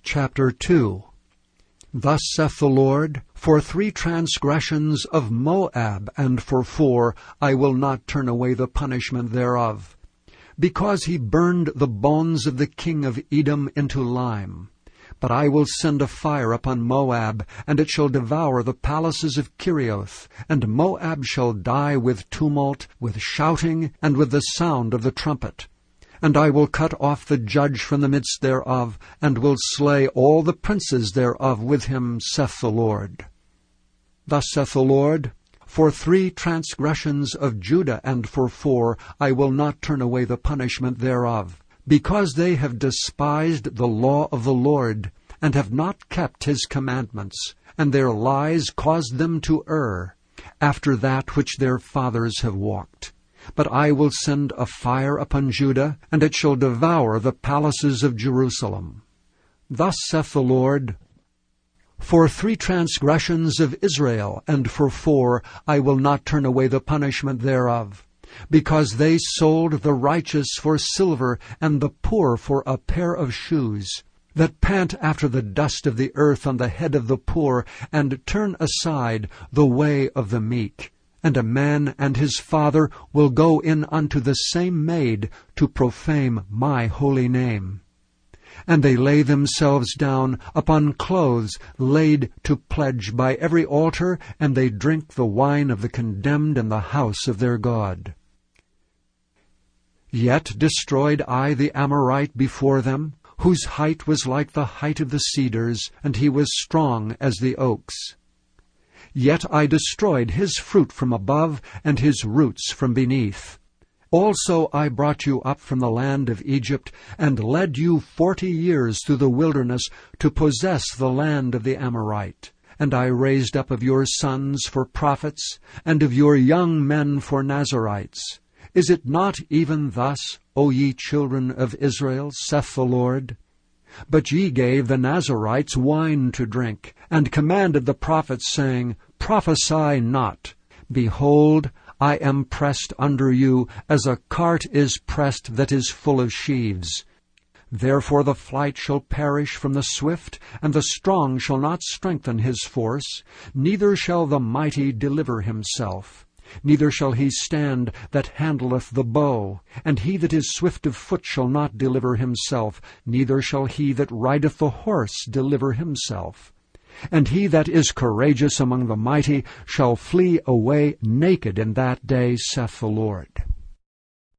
Chapter 2. Thus saith the Lord, For 3 transgressions of Moab, and for 4, I will not turn away the punishment thereof. Because he burned the bones of the king of Edom into lime. But I will send a fire upon Moab, and it shall devour the palaces of Kerioth, and Moab shall die with tumult, with shouting, and with the sound of the trumpet. And I will cut off the judge from the midst thereof, and will slay all the princes thereof with him, saith the Lord. Thus saith the Lord, For 3 transgressions of Judah, and for 4, I will not turn away the punishment thereof, because they have despised the law of the Lord, and have not kept his commandments, and their lies caused them to err, after that which their fathers have walked. But I will send a fire upon Judah, and it shall devour the palaces of Jerusalem. Thus saith the Lord, For 3 transgressions of Israel, and for 4, I will not turn away the punishment thereof, because they sold the righteous for silver, and the poor for a pair of shoes, that pant after the dust of the earth on the head of the poor, and turn aside the way of the meek. And a man and his father will go in unto the same maid to profane my holy name. And they lay themselves down upon clothes laid to pledge by every altar, and they drink the wine of the condemned in the house of their God. Yet destroyed I the Amorite before them, whose height was like the height of the cedars, and he was strong as the oaks. Yet I destroyed his fruit from above, and his roots from beneath. Also I brought you up from the land of Egypt, and led you 40 years through the wilderness to possess the land of the Amorite. And I raised up of your sons for prophets, and of your young men for Nazarites. Is it not even thus, O ye children of Israel, saith the Lord? But ye gave the Nazarites wine to drink, and commanded the prophets, saying, Prophesy not. Behold, I am pressed under you, as a cart is pressed that is full of sheaves. Therefore the flight shall perish from the swift, and the strong shall not strengthen his force, neither shall the mighty deliver himself. Neither shall he stand that handleth the bow, and he that is swift of foot shall not deliver himself, neither shall he that rideth the horse deliver himself. And he that is courageous among the mighty shall flee away naked in that day, saith the Lord.